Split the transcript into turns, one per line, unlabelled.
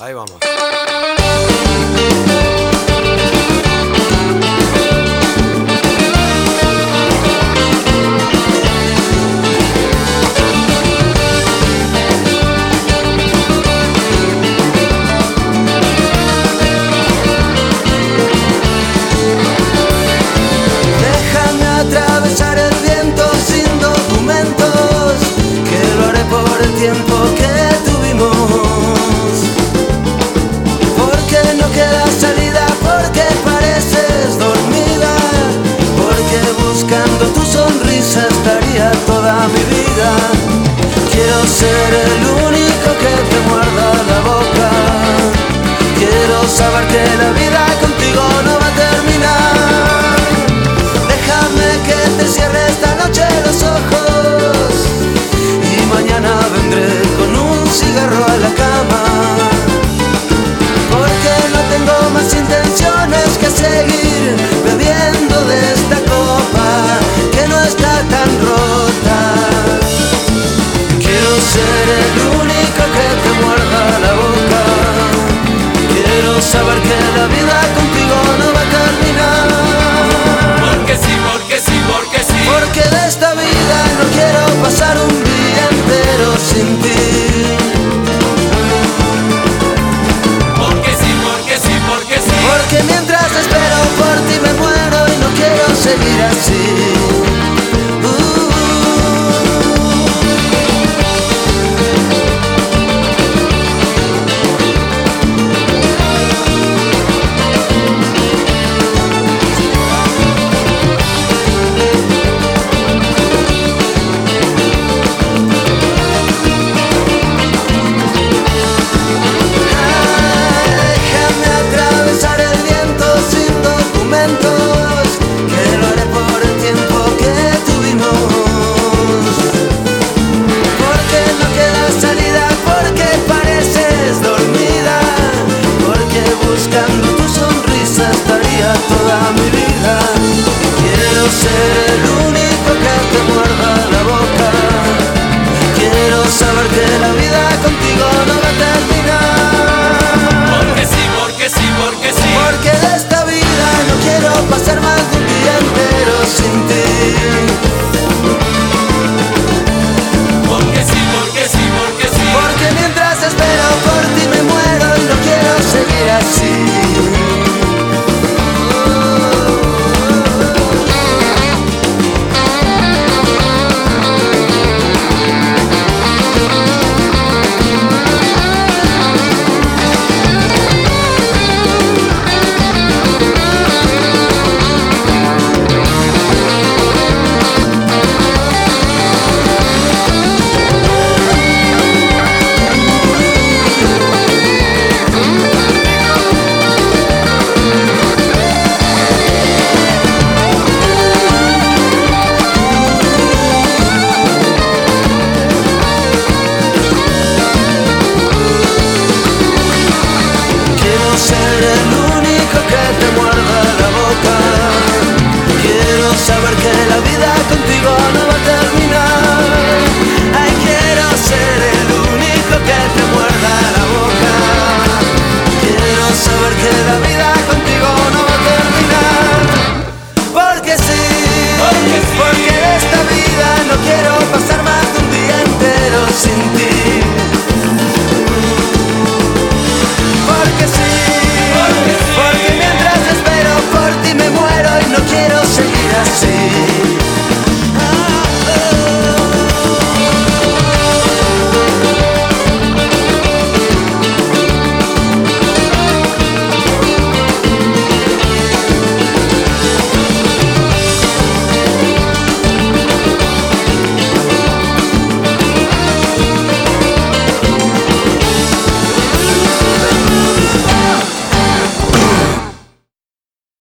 Ahí vamos.
Déjame atravesar el viento sin documentos, que lo haré por el tiempo que tuvimos. Porque no queda salida, porque pareces dormida, porque buscando tu sonrisa estaría toda mi vida. Quiero ser el único que te muerda la boca. Quiero saber que la vida contigo no va a terminar. Déjame que te cierre esta noche los ojos y mañana vendré con un cigarro a la cama. Porque no tengo más intenciones que seguir bebiendo de esta copa que no está tan rota. Quiero ser el único que te muerda la boca. Quiero saber que la vida contigo no va a terminar.
Porque sí, porque sí, porque sí.
Porque de esta vida no quiero pasar un día entero sin ti.
Porque sí, porque sí, porque sí.
Porque mientras espero por ti me muero y no quiero seguir así. Déjame atravesar el viento sin documentos, que lo haré por el tiempo que tuvimos. Porque no queda salida, porque pareces dormida, porque buscando tu sonrisa estaría toda mi vida. Quiero ser